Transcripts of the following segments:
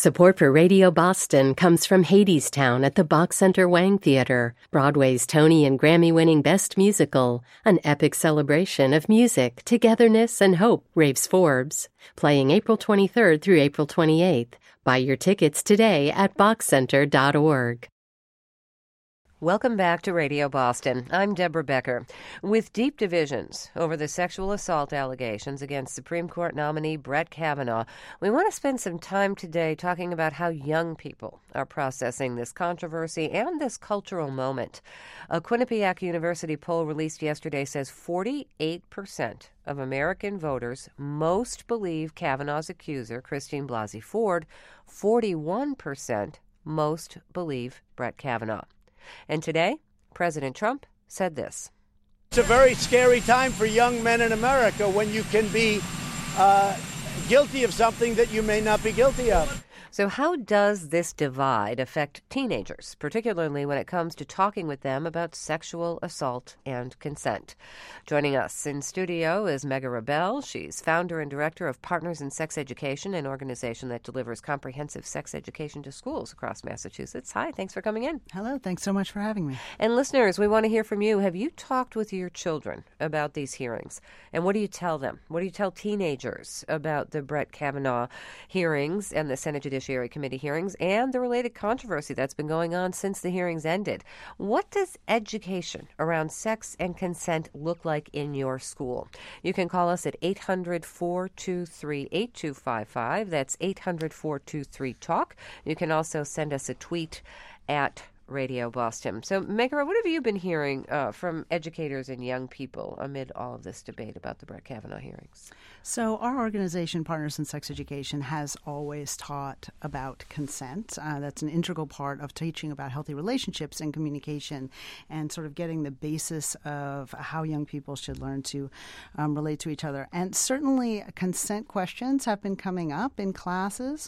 Support for Radio Boston comes from Hadestown at the Bach Center Wang Theater, Broadway's Tony and Grammy-winning Best Musical, an epic celebration of music, togetherness, and hope, raves Forbes. Playing April 23rd through April 28th. Buy your tickets today at bachcenter.org. Welcome back to Radio Boston. I'm Deborah Becker. With deep divisions over the sexual assault allegations against Supreme Court nominee Brett Kavanaugh, we want to spend some time today talking about how young people are processing this controversy and this cultural moment. A Quinnipiac University poll released yesterday says 48% of American voters most believe Kavanaugh's accuser, Christine Blasey Ford. 41% most believe Brett Kavanaugh. And today, President Trump said this. It's a very scary time for young men in America when you can be guilty of something that you may not be guilty of. So how does this divide affect teenagers, particularly when it comes to talking with them about sexual assault and consent? Joining us in studio is Megha Rabel. She's founder and director of Partners in Sex Education, an organization that delivers comprehensive sex education to schools across Massachusetts. Hi, thanks for coming in. Hello, thanks so much for having me. And listeners, we want to hear from you. Have you talked with your children about these hearings? And what do you tell them? What do you tell teenagers about the Brett Kavanaugh hearings and the Senate Judiciary Committee hearings and the related controversy that's been going on since the hearings ended? What does education around sex and consent look like in your school? You can call us at 800-423-8255. That's 800-423-TALK. You can also send us a tweet at Radio Boston. So, Megha, what have you been hearing from educators and young people amid all of this debate about the Brett Kavanaugh hearings? So our organization, Partners in Sex Education, has always taught about consent. That's an integral part of teaching about healthy relationships and communication and sort of getting the basis of how young people should learn to relate to each other. And certainly consent questions have been coming up in classes.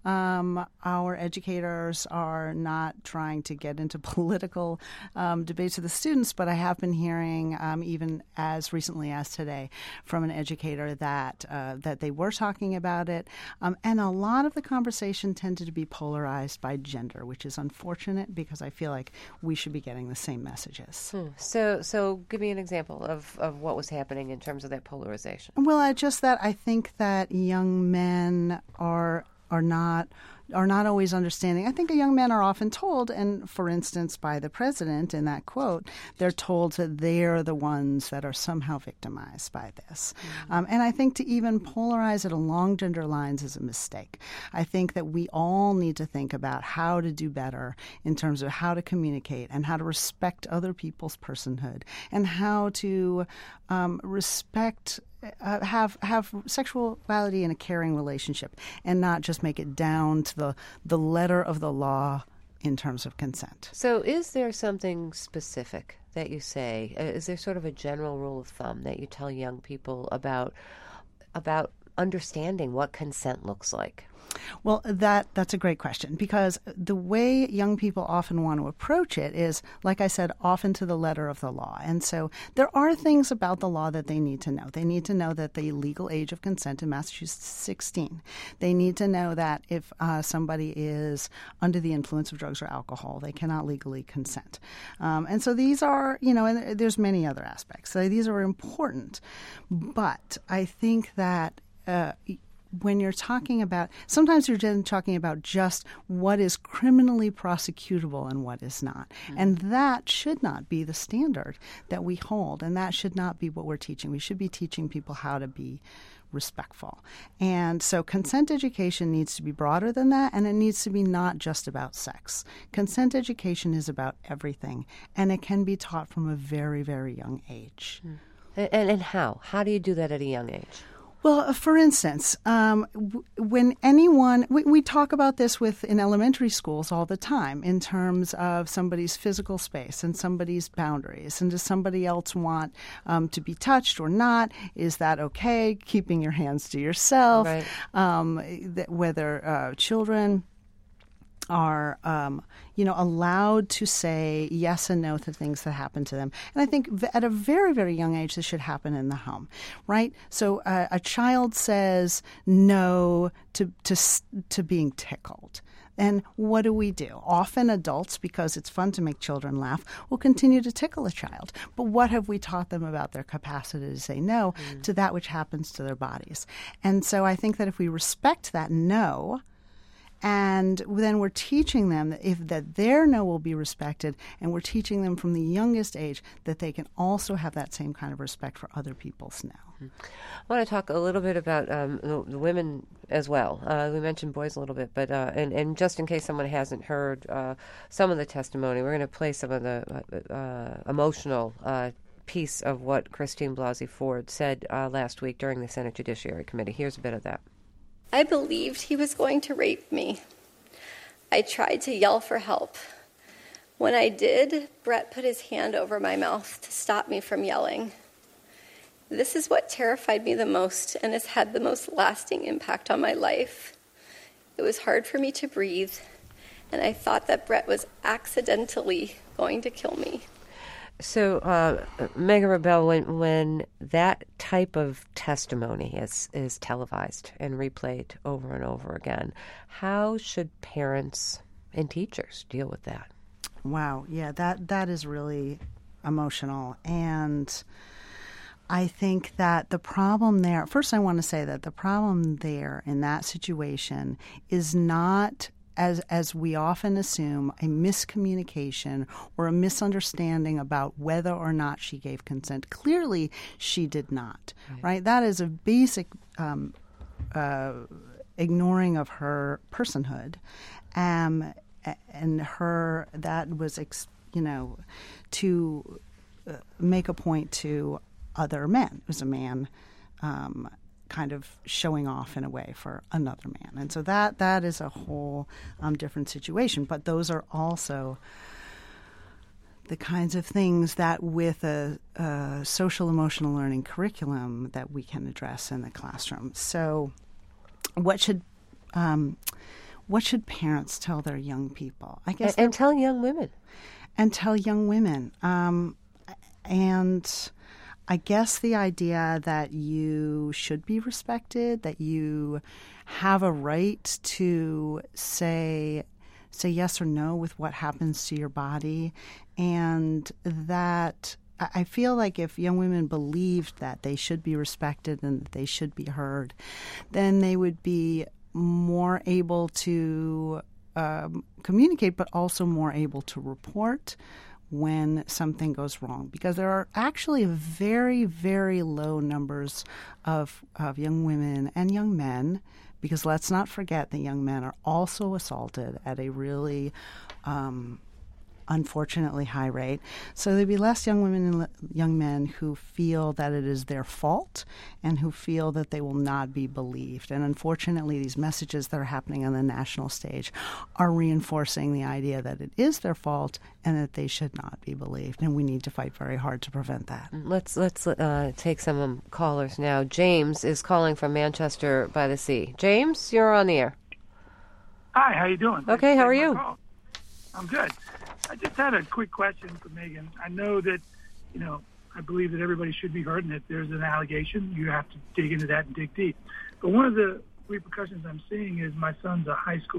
Our educators are not trying to get into political debates with the students, but I have been hearing, even as recently as today, from an educator that they were talking about it. And a lot of the conversation tended to be polarized by gender, which is unfortunate because I feel like we should be getting the same messages. So give me an example of what was happening in terms of that polarization. Well, I think that young men are not always understanding. I think young men are often told, and for instance, by the president in that quote, they're told that they're the ones that are somehow victimized by this. Mm-hmm. And I think to even polarize it along gender lines is a mistake. I think that we all need to think about how to do better in terms of how to communicate and how to respect other people's personhood and how to respect have sexuality in a caring relationship and not just make it down to the letter of the law in terms of consent. So is there something specific that you say? Is there sort of a general rule of thumb that you tell young people about understanding what consent looks like? Well, that's a great question because the way young people often want to approach it is, like I said, often to the letter of the law. And so there are things about the law that they need to know. They need to know that the legal age of consent in Massachusetts is 16. They need to know that if somebody is under the influence of drugs or alcohol, they cannot legally consent. And so these are, and there's many other aspects. So these are important. But I think that when you're talking about, sometimes you're talking about just what is criminally prosecutable and what is not. Mm-hmm. And that should not be the standard that we hold. And that should not be what we're teaching. We should be teaching people how to be respectful. And so consent education needs to be broader than that, and it needs to be not just about sex. Consent education is about everything, and it can be taught from a very, very young age. And how? How do you do that at a young age? Well, for instance, when anyone, we talk about this in elementary schools all the time in terms of somebody's physical space and somebody's boundaries. And does somebody else want to be touched or not? Is that okay? Keeping your hands to yourself, right. Whether children are, allowed to say yes and no to things that happen to them. And I think at a very, very young age, this should happen in the home, right? So a child says no to being tickled. And what do we do? Often adults, because it's fun to make children laugh, will continue to tickle a child. But what have we taught them about their capacity to say no to that which happens to their bodies? And so I think that if we respect that no, and then we're teaching them that their no will be respected, and we're teaching them from the youngest age that they can also have that same kind of respect for other people's no. I want to talk a little bit about the women as well. We mentioned boys a little bit, but and just in case someone hasn't heard some of the testimony, we're going to play some of the emotional piece of what Christine Blasey Ford said last week during the Senate Judiciary Committee. Here's a bit of that. I believed he was going to rape me. I tried to yell for help. When I did, Brett put his hand over my mouth to stop me from yelling. This is what terrified me the most and has had the most lasting impact on my life. It was hard for me to breathe, and I thought that Brett was accidentally going to kill me. So, Megan Rebell, when that type of testimony is televised and replayed over and over again, how should parents and teachers deal with that? Wow, yeah, that is really emotional. And I think that the problem there, first I want to say that the problem there in that situation is not, as we often assume, a miscommunication or a misunderstanding about whether or not she gave consent. Clearly, she did not, right? That is a basic ignoring of her personhood. And that was, to make a point to other men. It was a man kind of showing off in a way for another man. And so that is a whole different situation. But those are also the kinds of things that with a social emotional learning curriculum that we can address in the classroom. So what should parents tell their young people? I guess and tell young women. And tell young women. And I guess the idea that you should be respected, that you have a right to say yes or no with what happens to your body, and that I feel like if young women believed that they should be respected and that they should be heard, then they would be more able to communicate, but also more able to report when something goes wrong, because there are actually very, very low numbers of young women and young men, because let's not forget that young men are also assaulted at a really unfortunately high rate. So there'd be less young women and young men who feel that it is their fault and who feel that they will not be believed. And unfortunately, these messages that are happening on the national stage are reinforcing the idea that it is their fault and that they should not be believed. And we need to fight very hard to prevent that. Let's take some callers now. James is calling from Manchester by the Sea. James, you're on the air. Hi, how you doing? Okay, how are you? I'm good. I just had a quick question for Megan. I know that, I believe that everybody should be heard, and if there's an allegation, you have to dig into that and dig deep. But one of the repercussions I'm seeing is my son's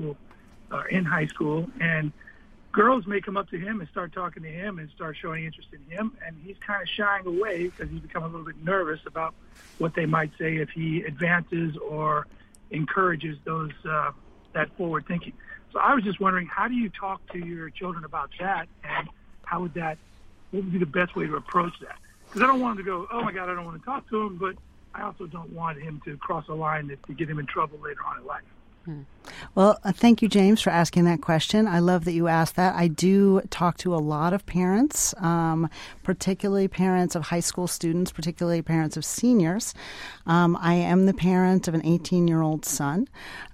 in high school, and girls may come up to him and start talking to him and start showing interest in him, and he's kind of shying away because he's become a little bit nervous about what they might say if he advances or encourages those that forward thinking. So I was just wondering, how do you talk to your children about that, and what would be the best way to approach that? Because I don't want him to go, oh my God, I don't want to talk to him, but I also don't want him to cross a line to get him in trouble later on in life. Well, thank you, James, for asking that question. I love that you asked that. I do talk to a lot of parents, particularly parents of high school students, particularly parents of seniors. I am the parent of an 18-year-old son,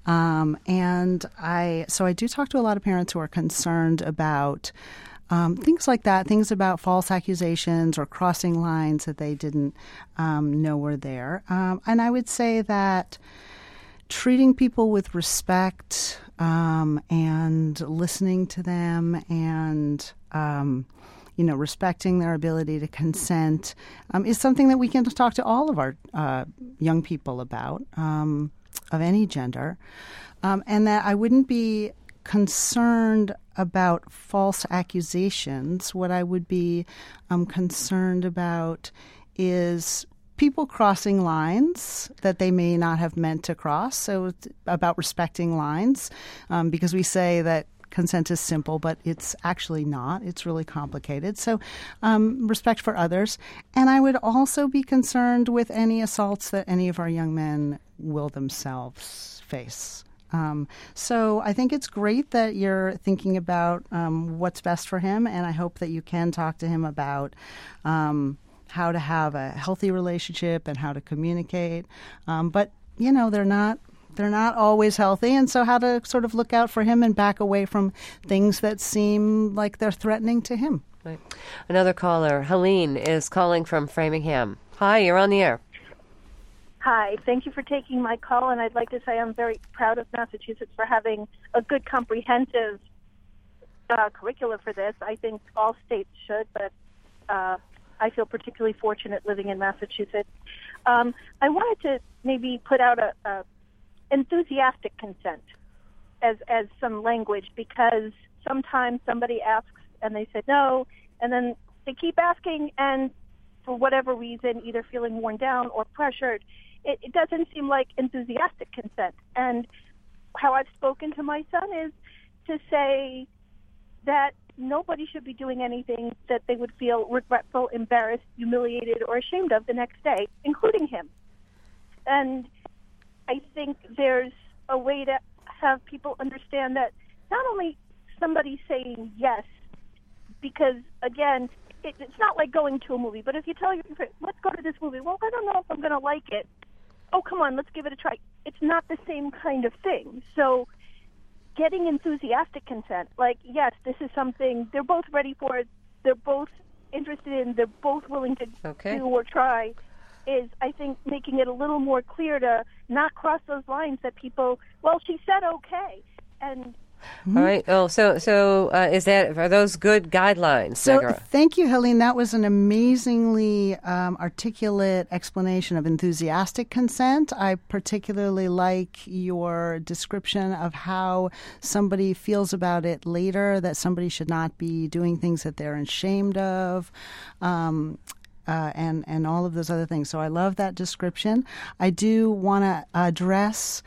and I do talk to a lot of parents who are concerned about things like that, things about false accusations or crossing lines that they didn't know were there. And I would say that treating people with respect and listening to them and respecting their ability to consent is something that we can talk to all of our young people about of any gender, and that I wouldn't be concerned about false accusations. What I would be concerned about is people crossing lines that they may not have meant to cross. So it's about respecting lines, because we say that consent is simple, but it's actually not. It's really complicated. So respect for others. And I would also be concerned with any assaults that any of our young men will themselves face. So I think it's great that you're thinking about what's best for him, and I hope that you can talk to him about how to have a healthy relationship and how to communicate. But, they're not always healthy, and so how to sort of look out for him and back away from things that seem like they're threatening to him. Right. Another caller, Helene, is calling from Framingham. Hi, you're on the air. Hi, thank you for taking my call, and I'd like to say I'm very proud of Massachusetts for having a good comprehensive curricula for this. I think all states should, but I feel particularly fortunate living in Massachusetts. I wanted to maybe put out a enthusiastic consent as some language, because sometimes somebody asks and they say no, and then they keep asking, and for whatever reason, either feeling worn down or pressured, it doesn't seem like enthusiastic consent. And how I've spoken to my son is to say that nobody should be doing anything that they would feel regretful, embarrassed, humiliated, or ashamed of the next day, including him. And I think there's a way to have people understand that not only somebody saying yes, because, again, it's not like going to a movie, but if you tell your friend, let's go to this movie, well, I don't know if I'm going to like it. Oh, come on, let's give it a try. It's not the same kind of thing. So getting enthusiastic consent, like, yes, this is something they're both ready for, they're both interested in, they're both willing to do or try, is, I think, making it a little more clear to not cross those lines that people, well, she said okay. And all right. Oh, so are those good guidelines, So Meghera? Thank you, Helene. That was an amazingly articulate explanation of enthusiastic consent. I particularly like your description of how somebody feels about it later, that somebody should not be doing things that they're ashamed of. And all of those other things. So I love that description. I do want to address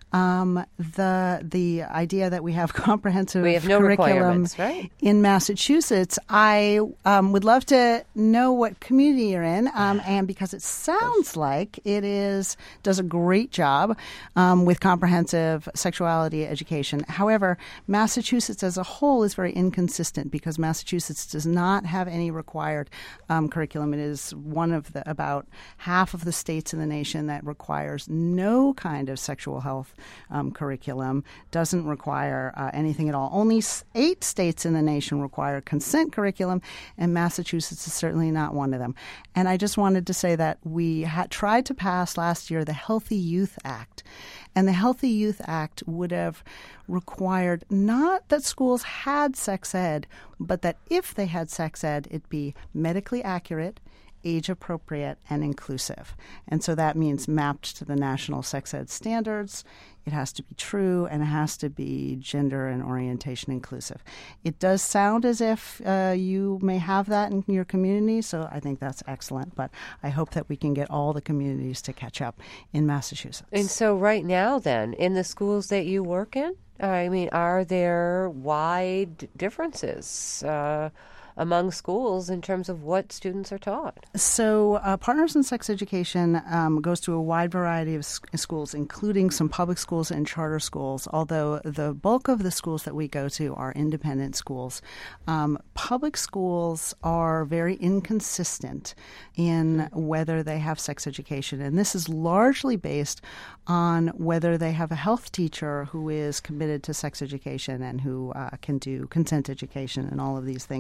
the idea that we have comprehensive no curriculum right? in Massachusetts. I would love to know what community you're in, and because it sounds like it does a great job with comprehensive sexuality education. However, Massachusetts as a whole is very inconsistent because Massachusetts does not have any required curriculum. It is one of about half of the states in the nation that requires no kind of sexual health curriculum, doesn't require anything at all. Only 8 states in the nation require consent curriculum, and Massachusetts is certainly not one of them. And I just wanted to say that we tried to pass last year the Healthy Youth Act. And the Healthy Youth Act would have required not that schools had sex ed, but that if they had sex ed, it be medically accurate, age-appropriate, and inclusive. And so that means mapped to the national sex ed standards. It has to be true, and it has to be gender and orientation inclusive. It does sound as if you may have that in your community, so I think that's excellent. But I hope that we can get all the communities to catch up in Massachusetts. And so right now, then, in the schools that you work in, I mean, are there wide differences among schools in terms of what students are taught? So Partners in Sex Education goes to a wide variety of schools, including some public schools and charter schools, although the bulk of the schools that we go to are independent schools. Public schools are very inconsistent in whether they have sex education, and this is largely based on whether they have a health teacher who is committed to sex education and who can do consent education and all of these things.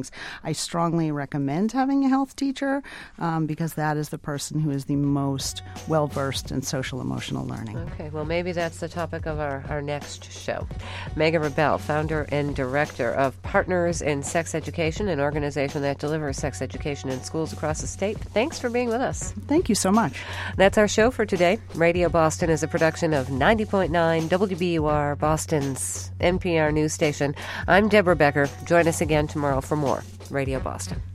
I strongly recommend having a health teacher because that is the person who is the most well-versed in social emotional learning. Okay, well, maybe that's the topic of our next show. Megan Rebell, founder and director of Partners in Sex Education, an organization that delivers sex education in schools across the state. Thanks for being with us. Thank you so much. That's our show for today. Radio Boston is a production of 90.9 WBUR, Boston's NPR news station. I'm Deborah Becker. Join us again tomorrow for more Radio Boston.